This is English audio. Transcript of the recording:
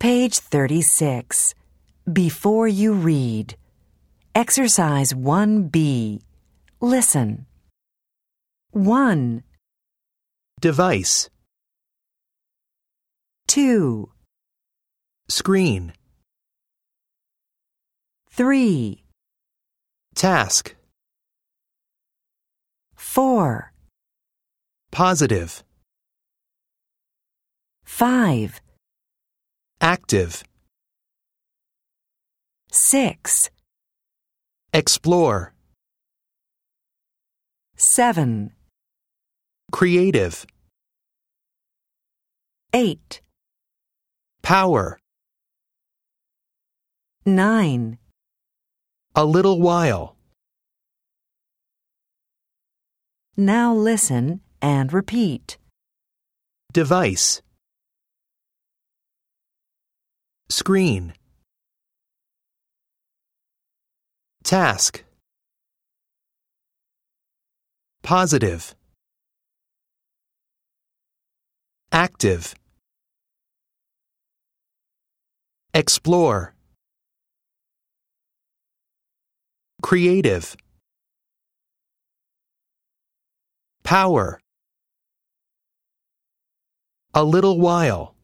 Page 36. Before you read. Exercise 1B. Listen. 1, Device. 2, Screen. 3, Task. 4, Positive. 5, Active. 6, Explore. 7, Creative. 8, Power. 9. A little while. Now listen and repeat. Device. Screen. Task. Positive. Active. Explore. Creative. Power. A little while.